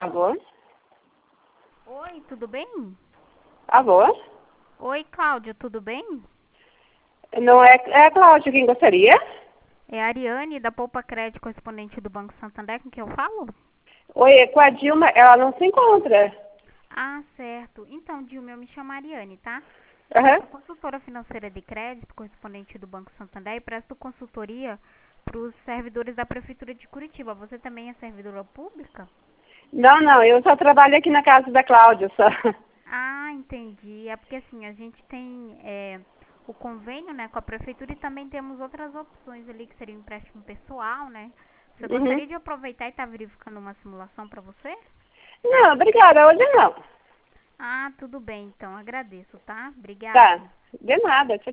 Alô? Oi, tudo bem? Alô? Oi, Cláudia, tudo bem? Não é, é a Cláudia quem gostaria? É a Ariane, da Poupa Crédito, correspondente do Banco Santander, com quem eu falo? Oi, é com a Dilma, ela não se encontra. Ah, certo. Então, Dilma, eu me chamo Ariane, tá? Eu Aham. sou consultora financeira de crédito, correspondente do Banco Santander, e presto consultoria para os servidores da Prefeitura de Curitiba. Você também é servidora pública? Não, eu só trabalho aqui na casa da Cláudia, só. Ah, entendi. É porque assim, a gente tem o convênio, né, com a prefeitura e também temos outras opções ali que seria o empréstimo pessoal, né? Você Uhum. gostaria de aproveitar e estar verificando uma simulação para você? Não, obrigada, hoje não. Ah, tudo bem, então. Agradeço, tá? Tá, Obrigada. de nada, tchau.